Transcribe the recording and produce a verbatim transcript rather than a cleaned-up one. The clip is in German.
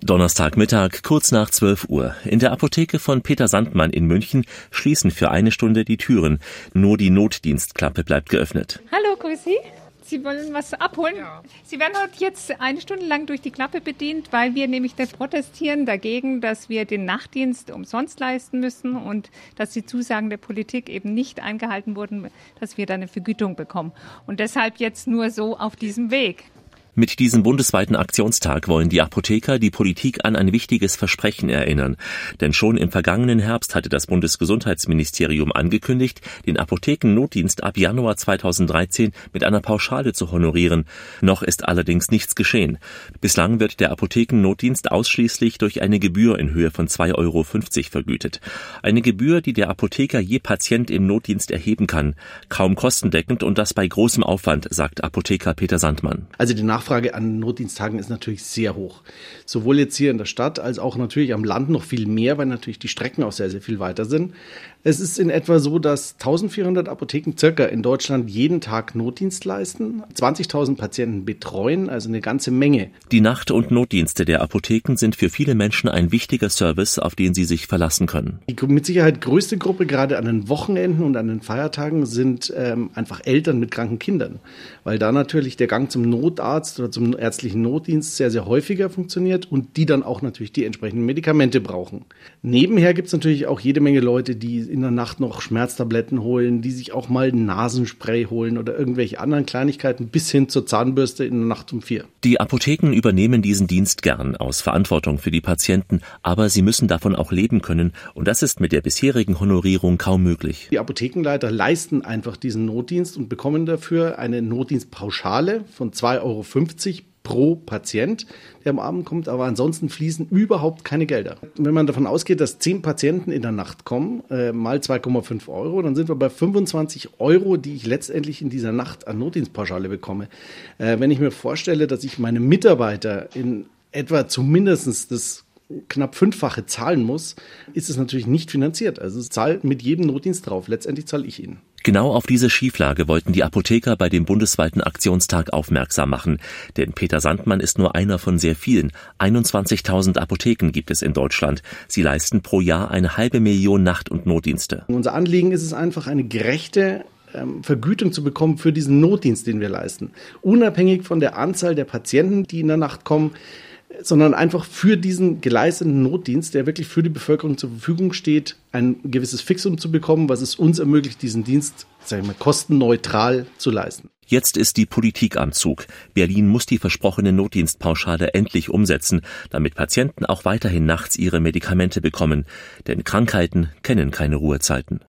Donnerstagmittag, kurz nach zwölf Uhr. In der Apotheke von Peter Sandmann in München schließen für eine Stunde die Türen. Nur die Notdienstklappe bleibt geöffnet. Hallo, grüß Sie. Sie wollen was abholen? Ja. Sie werden heute jetzt eine Stunde lang durch die Klappe bedient, weil wir nämlich protestieren dagegen, dass wir den Nachtdienst umsonst leisten müssen und dass die Zusagen der Politik eben nicht eingehalten wurden, dass wir da eine Vergütung bekommen. Und deshalb jetzt nur so auf diesem Weg. Mit diesem bundesweiten Aktionstag wollen die Apotheker die Politik an ein wichtiges Versprechen erinnern. Denn schon im vergangenen Herbst hatte das Bundesgesundheitsministerium angekündigt, den Apothekennotdienst ab Januar zweitausenddreizehn mit einer Pauschale zu honorieren. Noch ist allerdings nichts geschehen. Bislang wird der Apothekennotdienst ausschließlich durch eine Gebühr in Höhe von zwei Euro fünfzig vergütet. Eine Gebühr, die der Apotheker je Patient im Notdienst erheben kann. Kaum kostendeckend und das bei großem Aufwand, sagt Apotheker Peter Sandmann. Also die Nachfrage an Notdiensttagen ist natürlich sehr hoch. Sowohl jetzt hier in der Stadt als auch natürlich am Land noch viel mehr, weil natürlich die Strecken auch sehr, sehr viel weiter sind. Es ist in etwa so, dass eintausendvierhundert Apotheken circa in Deutschland jeden Tag Notdienst leisten, zwanzigtausend Patienten betreuen, also eine ganze Menge. Die Nacht- und Notdienste der Apotheken sind für viele Menschen ein wichtiger Service, auf den sie sich verlassen können. Die mit Sicherheit größte Gruppe, gerade an den Wochenenden und an den Feiertagen, sind ähm, einfach Eltern mit kranken Kindern, weil da natürlich der Gang zum Notarzt oder zum ärztlichen Notdienst sehr, sehr häufiger funktioniert und die dann auch natürlich die entsprechenden Medikamente brauchen. Nebenher gibt es natürlich auch jede Menge Leute, die in der Nacht noch Schmerztabletten holen, die sich auch mal Nasenspray holen oder irgendwelche anderen Kleinigkeiten bis hin zur Zahnbürste in der Nacht um vier. Die Apotheken übernehmen diesen Dienst gern aus Verantwortung für die Patienten, aber sie müssen davon auch leben können und das ist mit der bisherigen Honorierung kaum möglich. Die Apothekenleiter leisten einfach diesen Notdienst und bekommen dafür eine Notdienstpauschale von zwei Euro fünfzig pro Patient, der am Abend kommt, aber ansonsten fließen überhaupt keine Gelder. Wenn man davon ausgeht, dass zehn Patienten in der Nacht kommen, äh, mal zwei Komma fünf Euro, dann sind wir bei fünfundzwanzig Euro, die ich letztendlich in dieser Nacht an Notdienstpauschale bekomme. Äh, wenn ich mir vorstelle, dass ich meine Mitarbeiter in etwa zumindest das knapp fünffache zahlen muss, ist es natürlich nicht finanziert. Also es zahlt mit jedem Notdienst drauf. Letztendlich zahle ich ihn. Genau auf diese Schieflage wollten die Apotheker bei dem bundesweiten Aktionstag aufmerksam machen. Denn Peter Sandmann ist nur einer von sehr vielen. einundzwanzigtausend Apotheken gibt es in Deutschland. Sie leisten pro Jahr eine halbe Million Nacht- und Notdienste. Unser Anliegen ist es einfach, eine gerechte ähm, Vergütung zu bekommen für diesen Notdienst, den wir leisten. Unabhängig von der Anzahl der Patienten, die in der Nacht kommen, sondern einfach für diesen geleisteten Notdienst, der wirklich für die Bevölkerung zur Verfügung steht, ein gewisses Fixum zu bekommen, was es uns ermöglicht, diesen Dienst, sagen wir mal, kostenneutral zu leisten. Jetzt ist die Politik am Zug. Berlin muss die versprochene Notdienstpauschale endlich umsetzen, damit Patienten auch weiterhin nachts ihre Medikamente bekommen. Denn Krankheiten kennen keine Ruhezeiten.